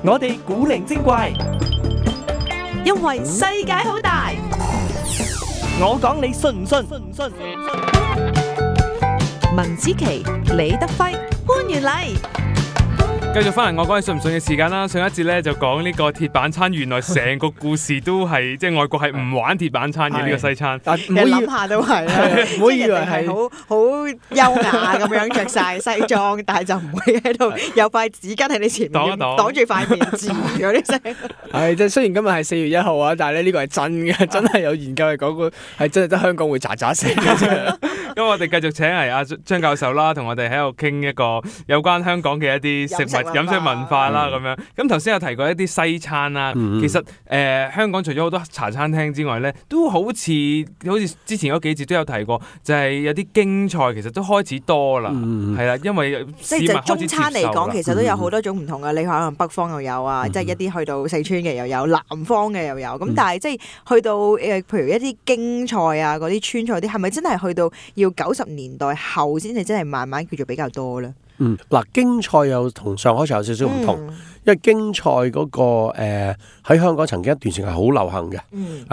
我哋古靈精怪， 因為世界好大。 我講你信唔信？ 文子琪、李德輝、潘元禮。 繼續翻嚟我講你信唔信嘅時間啦。上一節咧就講呢個鐵板餐，原來成個故事都係即係外國係唔玩鐵板餐嘅呢個西餐。 但唔好諗下都係啦， 唔好以為係好優雅咁樣着晒西裝，但係就唔會喺度有塊紙巾喺你前面擋住塊面字嗰啲聲。 係即係雖然今日係4月1號啊，但係咧呢個係真嘅，真係有研究係講過係真係得香港會喳喳聲嘅啫。 咁我哋繼續請嚟阿張教授啦，同我哋喺度傾一個有關香港嘅一啲飲食文化啦咁樣。咁頭先有提過一啲西餐啦，其實香港除咗好多茶餐廳之外咧，都好似之前嗰幾節都有提過，就係有啲京菜其實都開始多啦，係啦，因為即係就中餐嚟講，其實都有好多種唔同嘅。你可能北方又有啊，即係一啲去到四川嘅又有，南方嘅又有。咁但係即係去到譬如一啲京菜啊，嗰啲川菜啲，係咪真係去到要90年代後先至真係慢慢叫做比較多咧？ 嗱，京菜又同上海菜有少少唔同，因為京菜嗰個喺香港曾經一段時間係好流行嘅。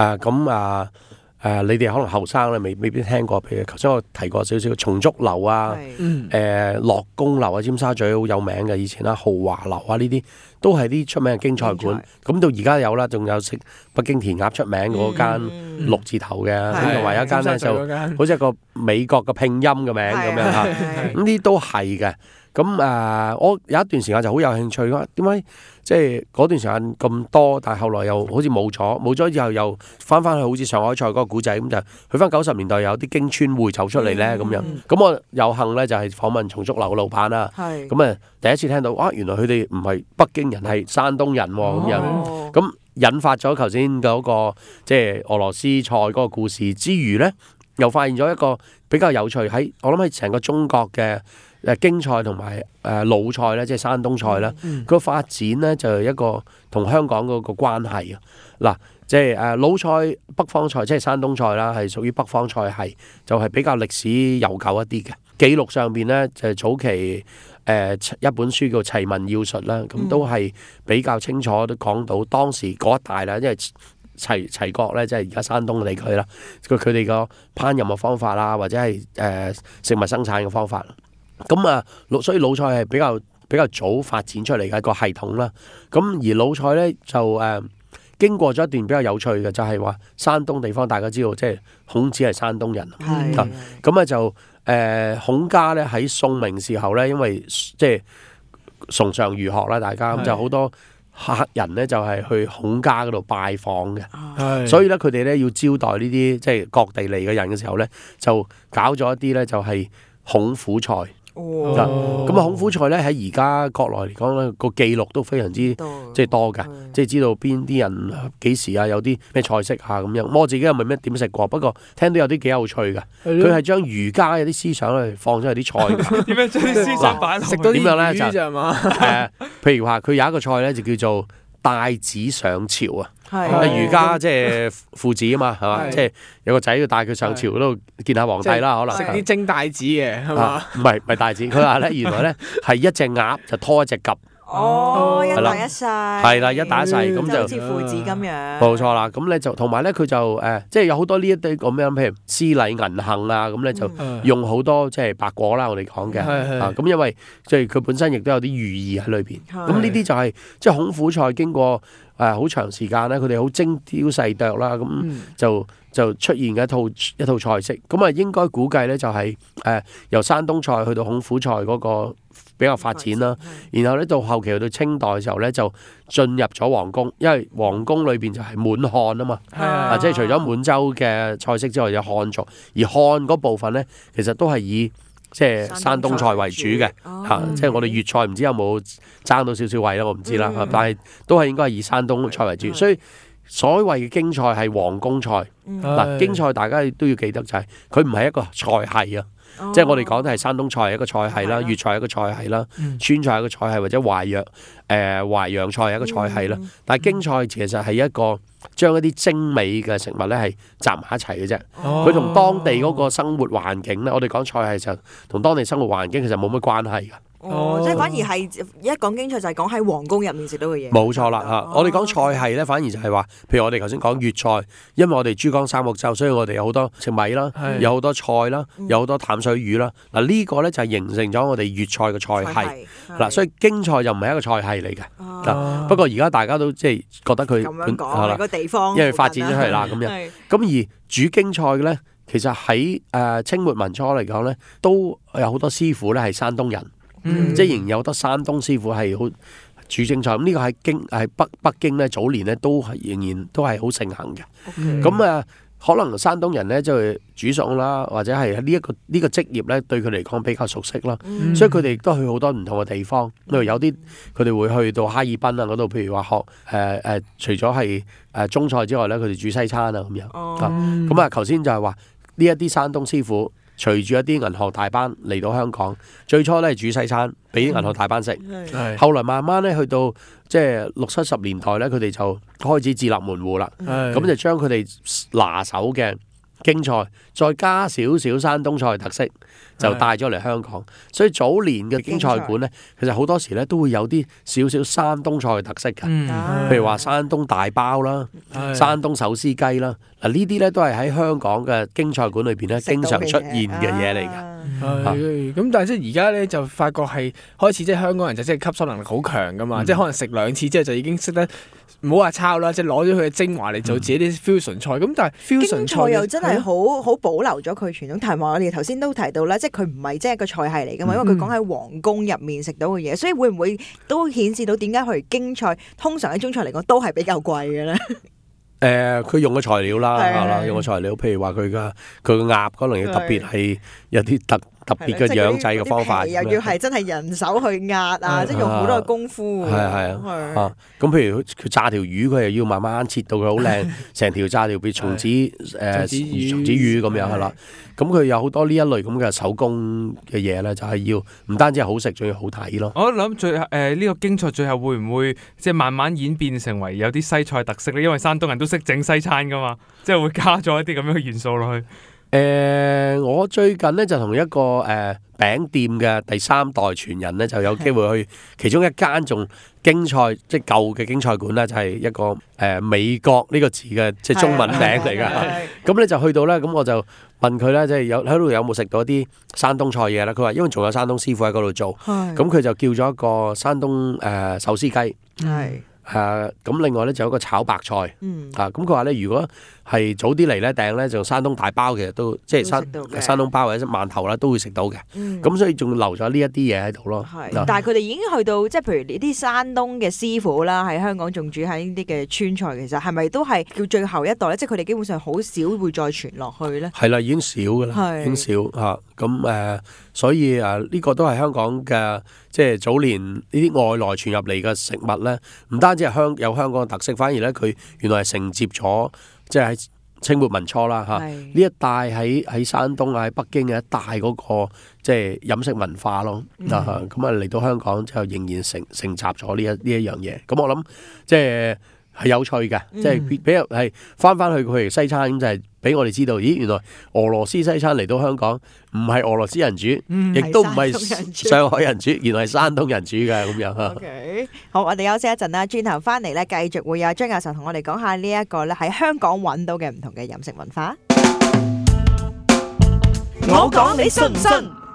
你哋可能後生咧未必聽過，譬如頭先我提過少少松竹樓啊，樂宮樓啊，尖沙咀好有名嘅以前啦，豪華樓啊，呢啲都係啲出名嘅京菜館。咁到而家有啦，仲有食北京填鴨出名嗰間6字頭嘅，咁同埋有一間咧就好似一個美國嘅拼音嘅名咁樣嚇，咁呢都係嘅。咁我有一段時間就好有興趣咯。點解即係嗰段時間咁多，但係後來又好似冇咗之後又翻去好似上海菜嗰個古仔咁，就去翻90年代有啲京川匯走出嚟咧咁樣。咁我有幸咧就係訪問松竹樓嘅老闆啦。咁第一次聽到原來佢哋唔係北京人，係山東人咁樣。咁引發咗頭先嗰個即係俄羅斯菜嗰個故事之餘咧，又發現咗一個比較有趣我諗喺成個中國嘅京菜同埋魯菜咧，即係山東菜咧，個發展咧就係一個同香港嗰個關係啊。嗱，即係魯菜、北方菜，即係山東菜啦，係屬於北方菜系，就係比較歷史悠久一啲嘅。記錄上邊咧就係早期一本書叫《齊民要述》啦，咁都係比較清楚都講到當時嗰一帶啦，因為齊國咧，即係而家山東地區啦，佢哋個烹飪嘅方法啦，或者係食物生產嘅方法。咁所以魯菜係比較早發展出嚟嘅一個系統啦。咁而魯菜咧就經過咗一段比較有趣嘅，就係話山東地方大家知道，即係孔子係山東人。咁就孔家咧喺宋明時候咧，因為即係崇尚儒學啦，大家咁就好多客人咧就係去孔家嗰度拜訪嘅。所以咧佢哋咧要招待呢啲即係各地嚟嘅人嘅時候咧，就搞咗一啲咧就係孔府菜。咁孔府菜咧喺而家國內嚟講咧個記錄都非常之即係多㗎，即係知道邊啲人幾時啊，有啲咩菜式啊咁樣。我自己又未咩點食過，不過聽到有啲幾有趣㗎。佢係將儒家有啲思想咧放咗喺啲菜。 點樣將啲思想擺落去？ 食到啲點樣咧就係嘛？ 譬如話佢有一個菜咧就叫做帶子上朝啊。儒家即係父子啊嘛，係嘛？即係有個仔要帶佢上朝嗰度見下皇帝啦，可能食啲蒸帶子嘅係嘛？ 唔係帶子，佢話咧原來咧係一隻鴨就拖一隻鴿。 一大一細， 係啦，一大一細咁就好似父子咁樣。 冇錯啦，咁咧就同埋咧佢就即係有好多呢一啲咁樣，譬如絲禮銀杏啊，咁咧就用好多即係白果啦，我哋講嘅咁因為即係佢本身亦都有啲寓意喺裏邊。咁呢啲就係即係孔府菜經過好長時間咧，佢哋好精雕細琢啦，咁就出現嘅一套菜式。咁應該估計咧就係由山東菜去到孔府菜嗰個比較發展啦。然後咧到後期去到清代嘅時候咧，就進入咗皇宮，因為皇宮裏邊就係滿漢啊嘛，即係除咗滿洲嘅菜式之外，有漢族，而漢嗰部分咧其實都係以即係山東菜為主嘅即係我哋粵菜唔知有冇爭到少少位啦，我唔知啦，但係都係應該係以山東菜為主，所以所謂嘅京菜係皇宮菜。京菜大家都要記得就係佢唔係一個菜系啊。即係我哋講都係山東菜係一個菜系啦，粵菜係一個菜系啦，川菜係一個菜系，或者淮揚菜係一個菜系啦。但係京菜其實係一個將一啲精美嘅食物咧係集埋一齊嘅啫。佢同當地嗰個生活環境咧，我哋講菜系就同當地生活環境其實冇乜關係㗎。 即係反而係一講京菜就係講喺皇宮入面食到嘅嘢。 冇錯啦嚇，我哋講菜系咧，反而就係話，譬如我哋頭先講粵菜，因為我哋珠江三角洲，所以我哋有好多食米啦，有好多菜啦，有好多淡水魚啦。嗱呢個咧就係形成咗我哋粵菜嘅菜系。嗱，所以京菜就唔係一個菜系嚟嘅。不過而家大家都即係覺得佢咁樣講個地方， 因為發展咗出嚟啦咁樣。咁而煮京菜嘅咧，其實喺清末民初嚟講咧，都有好多師傅咧係山東人。即係仍然有好多山東師傅係好煮京菜，咁呢個喺北京咧早年咧都係仍然都係好盛行嘅。咁可能山東人咧即係煮餸啦，或者係呢個職業咧對佢嚟講比較熟悉啦，所以佢哋都去好多唔同嘅地方。例如有啲佢哋會去到哈爾濱啊嗰度，譬如話學除咗係中菜之外咧，佢哋煮西餐啊咁樣。咁頭先就係話呢一啲山東師傅。隨住一啲銀行大班嚟到香港，最初咧煮西餐俾銀行大班食，後來慢慢咧去到即係60、70年代咧，佢哋就開始自立門戶啦。咁就將佢哋拿手嘅京菜，再加少少山東菜特色，就帶咗嚟香港。所以早年嘅京菜館咧，其實好多時咧都會有啲少少山東菜嘅特色嘅，譬如話山東大包啦、山東手撕雞啦。嗱呢啲咧都係喺香港嘅京菜館裏邊咧經常出現嘅嘢嚟㗎。 咁但係即係而家咧就發覺係開始即係香港人就即係吸收能力好強㗎嘛，即係可能食2次之後就已經識得唔好話抄啦，即係攞咗佢嘅精華嚟做自己啲 fusion 菜。咁但係 fusion 菜又真係好保留咗佢傳統。同埋我哋頭先都提到啦，即係佢唔係即係一個菜系嚟㗎嘛，因為佢講喺皇宮入面食到嘅嘢，所以會唔會都顯示到點解佢京菜通常喺中菜嚟講都係比較貴嘅咧？ 佢用嘅材料啦，用嘅材料，譬如話佢嘅鴨可能要特別係有啲特別嘅養製嘅方法， 又要係真係人手去壓啊，即係用好多嘅功夫。 咁譬如佢炸條魚，佢又要慢慢切到佢好靚，成條炸條譬如松子魚咁樣係啦。咁佢有好多呢一類咁嘅手工嘅嘢咧，就係要唔單止係好食，仲要好睇咯。 我諗最後呢個京菜最後會唔會即係慢慢演變成為有啲西菜特色咧？因為山東人都識整西餐噶嘛，即係會加咗一啲咁樣嘅元素落去。 我最近咧就同一個餅店嘅第3代傳人咧，就有機會去其中一間仲京菜即係舊嘅京菜館咧，就係一個美國呢個字嘅即係中文名嚟㗎。咁咧就去到咧，咁我就問佢咧，即係喺度有冇食到一啲山東菜嘢咧？佢話因為仲有山東師傅喺嗰度做，咁佢就叫咗一個山東手撕雞。咁另外咧就有一個炒白菜。咁佢話咧，如果係早啲嚟咧訂咧，就山東大包其實都即係山東包或者饅頭啦，都會食到嘅。咁所以仲留咗呢一啲嘢喺度咯。 但係佢哋已經去到即係譬如呢啲山東嘅師傅啦，喺香港仲煮喺呢啲嘅川菜，其實係咪都係叫最後一代咧？即係佢哋基本上好少會再傳落去咧。係啦，已經少㗎啦，已經少嚇。咁所以呢個都係香港嘅即係早年呢啲外來傳入嚟嘅食物咧，唔單止係有香港嘅特色，反而咧佢原來係承接咗即係喺清末民初啦嚇呢一帶喺山東啊喺北京嘅一帶嗰個即係飲食文化咯。咁嚟到香港之後仍然承襲咗呢一樣嘢。咁我諗即係有趣嘅，即係比如係翻去佢西餐咁就係俾我哋知道，咦原來俄羅斯西餐嚟到香港唔係俄羅斯人煮，亦都唔係上海人煮，原來係山東人煮嘅咁樣。 Okay. 好，我哋休息一陣啦，轉頭翻嚟咧，繼續會有張教授同我哋講下呢一個咧喺香港揾到嘅唔同嘅飲食文化。 我講你信唔信？